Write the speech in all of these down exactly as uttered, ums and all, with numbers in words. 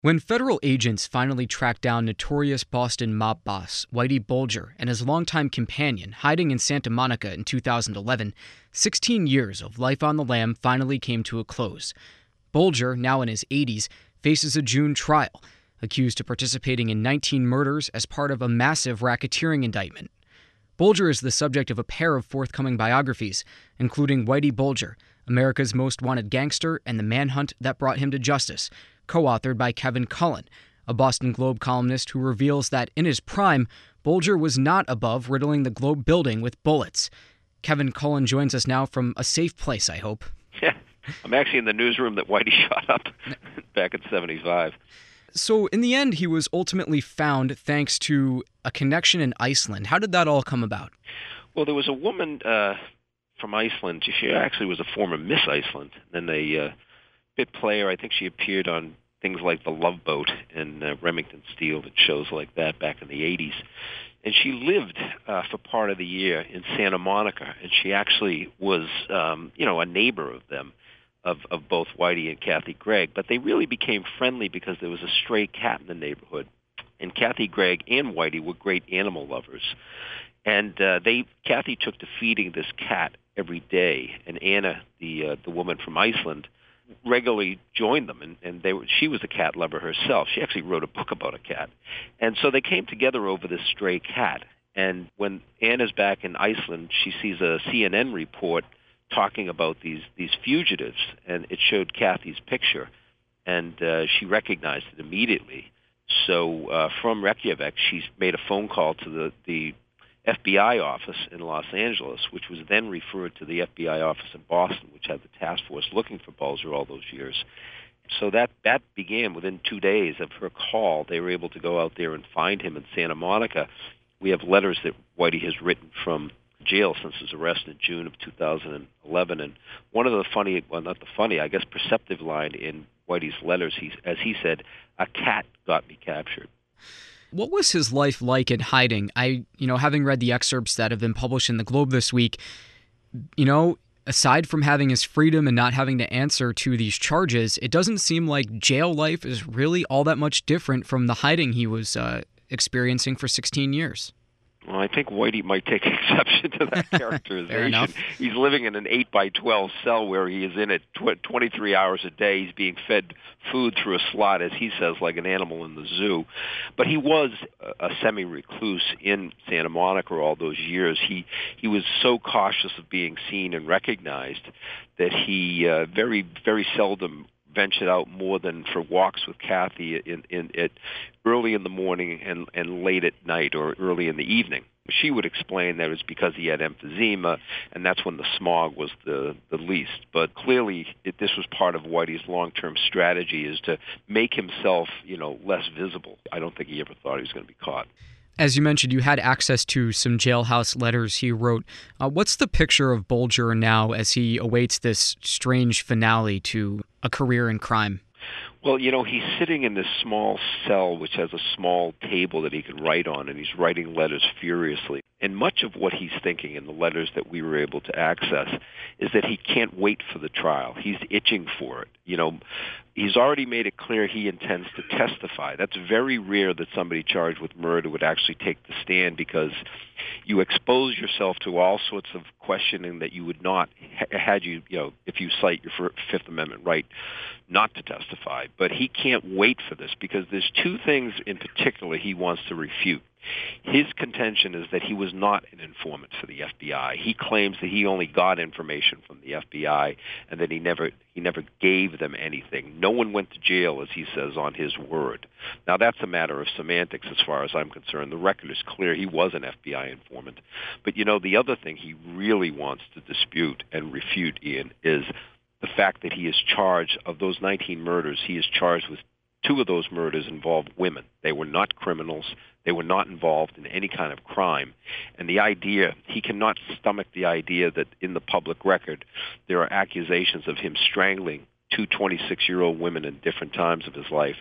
When federal agents finally tracked down notorious Boston mob boss Whitey Bulger and his longtime companion hiding in Santa Monica in two thousand eleven, sixteen years of life on the lam finally came to a close. Bulger, now in his eighties, faces a June trial, accused of participating in nineteen murders as part of a massive racketeering indictment. Bulger is the subject of a pair of forthcoming biographies, including Whitey Bulger, America's Most Wanted Gangster and the Manhunt That Brought Him to Justice, co-authored by Kevin Cullen, a Boston Globe columnist who reveals that in his prime, Bulger was not above riddling the Globe building with bullets. Kevin Cullen joins us now from a safe place, I hope. Yeah, I'm actually in the newsroom that Whitey shot up back in seventy-five. So in the end, he was ultimately found thanks to a connection in Iceland. How did that all come about? Well, there was a woman uh, from Iceland. She actually was a former Miss Iceland. Then a uh, bit player. I think she appeared on things like The Love Boat and uh, Remington Steele and shows like that back in the eighties. And she lived uh, for part of the year in Santa Monica, and she actually was, um, you know, a neighbor of them, of, of both Whitey and Kathy Gregg. But they really became friendly because there was a stray cat in the neighborhood. And Kathy Gregg and Whitey were great animal lovers. And uh, they, Kathy took to feeding this cat every day, and Anna, the uh, the woman from Iceland, regularly joined them, and, and they were, she was a cat lover herself. She actually wrote a book about a cat. And so they came together over this stray cat. And when Anna's back in Iceland, she sees a C N N report talking about these, these fugitives, and it showed Kathy's picture, and uh, she recognized it immediately. So uh, from Reykjavik, she made a phone call to the, the F B I office in Los Angeles, which was then referred to the F B I office in Boston, which had the task force looking for Bulger all those years. So that, that began within two days of her call. They were able to go out there and find him in Santa Monica. We have letters that Whitey has written from jail since his arrest in June of two thousand eleven. And one of the funny, well, not the funny, I guess perceptive line in Whitey's letters, he, as he said, "A cat got me captured." What was his life like in hiding? I, you know, having read the excerpts that have been published in the Globe this week, you know, aside from having his freedom and not having to answer to these charges, it doesn't seem like jail life is really all that much different from the hiding he was uh, experiencing for sixteen years. Well, I think Whitey might take exception to that characterization. Fair enough. He's living in an eight by twelve cell where he is in it tw- twenty-three hours a day. He's being fed food through a slot, as he says, like an animal in the zoo. But he was a, a semi-recluse in Santa Monica all those years. He he was so cautious of being seen and recognized that he uh, very, very seldom ventured out more than for walks with Kathy in, in, in early in the morning and, and late at night or early in the evening. She would explain that it was because he had emphysema, and that's when the smog was the, the least. But clearly, it, this was part of Whitey's long-term strategy, is to make himself, you know, less visible. I don't think he ever thought he was going to be caught. As you mentioned, you had access to some jailhouse letters he wrote. Uh, what's the picture of Bulger now as he awaits this strange finale to a career in crime? Well, you know, he's sitting in this small cell which has a small table that he can write on, and he's writing letters furiously. And much of what he's thinking in the letters that we were able to access is that he can't wait for the trial. He's itching for it. You know, he's already made it clear he intends to testify. That's very rare that somebody charged with murder would actually take the stand, because you expose yourself to all sorts of questioning that you would not, had you, you know, if you cite your Fifth Amendment right not to testify. But he can't wait for this, because there's two things in particular he wants to refute. His contention is that he was not an informant for the F B I. He claims that he only got information from the F B I and that he never he never gave them anything. No one went to jail, as he says, on his word. Now, that's a matter of semantics as far as I'm concerned. The record is clear. He was an F B I informant. But, you know, the other thing he really wants to dispute and refute, Ian, is the fact that he is charged, of those nineteen murders, he is charged with two of those murders involved women. They were not criminals. They were not involved in any kind of crime. And the idea, he cannot stomach the idea that in the public record there are accusations of him strangling two twenty-six-year-old women in different times of his life,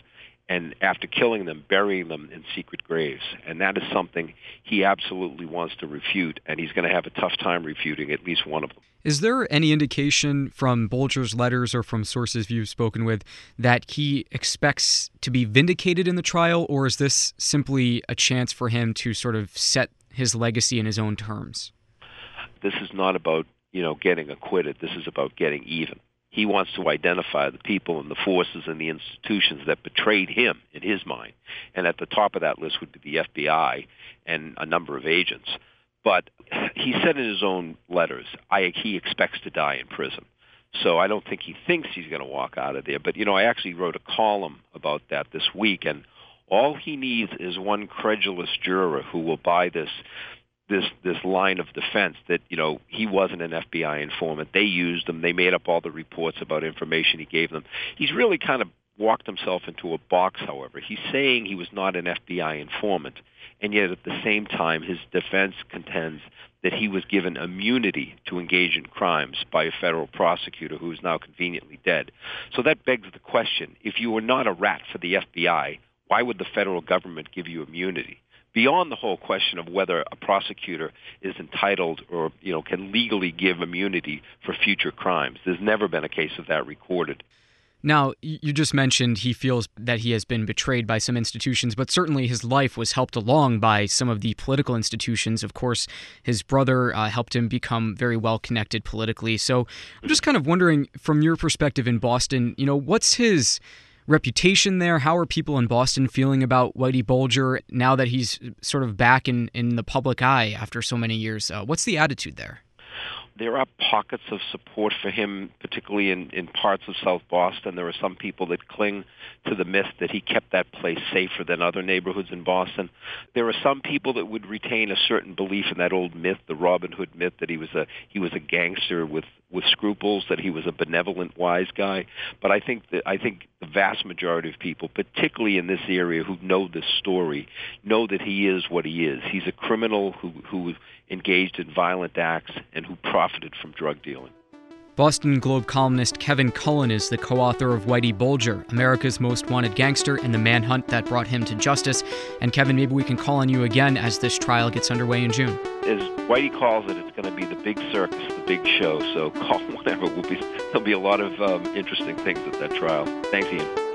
and after killing them, burying them in secret graves. And that is something he absolutely wants to refute, and he's going to have a tough time refuting at least one of them. Is there any indication from Bulger's letters or from sources you've spoken with that he expects to be vindicated in the trial, or is this simply a chance for him to sort of set his legacy in his own terms? This is not about, you know, getting acquitted. This is about getting even. He wants to identify the people and the forces and the institutions that betrayed him in his mind. And at the top of that list would be the F B I and a number of agents. But he said in his own letters, I, he expects to die in prison. So I don't think he thinks he's going to walk out of there. But, you know, I actually wrote a column about that this week, and all he needs is one credulous juror who will buy this this this line of defense that, you know, he wasn't an F B I informant. They used him. They made up all the reports about information he gave them. He's really kind of walked himself into a box, however. He's saying he was not an F B I informant, and yet at the same time his defense contends that he was given immunity to engage in crimes by a federal prosecutor who is now conveniently dead. So that begs the question, if you were not a rat for the F B I, why would the federal government give you immunity? Beyond the whole question of whether a prosecutor is entitled or, you know, can legally give immunity for future crimes, there's never been a case of that recorded. Now, you just mentioned he feels that he has been betrayed by some institutions, but certainly his life was helped along by some of the political institutions. Of course, his brother uh, helped him become very well connected politically. So I'm just kind of wondering, from your perspective in Boston, you know, what's his reputation there? How are people in Boston feeling about Whitey Bulger now that he's sort of back in, in the public eye after so many years? Uh, what's the attitude there? There are pockets of support for him, particularly in, in parts of South Boston. There are some people that cling to the myth that he kept that place safer than other neighborhoods in Boston. There are some people that would retain a certain belief in that old myth, the Robin Hood myth, that he was a he was a gangster with, with scruples, that he was a benevolent, wise guy. But I think that I think the vast majority of people, particularly in this area who know this story, know that he is what he is. He's a criminal who who engaged in violent acts and who profited from drug dealing. Boston Globe columnist Kevin Cullen is the co-author of Whitey Bulger, America's Most Wanted Gangster and the Manhunt That Brought Him to Justice. And Kevin, maybe we can call on you again as this trial gets underway in June. As Whitey calls it, it's going to be the big circus, the big show. So call whenever. Will be, there'll be a lot of um, interesting things at that trial. Thanks, Ian.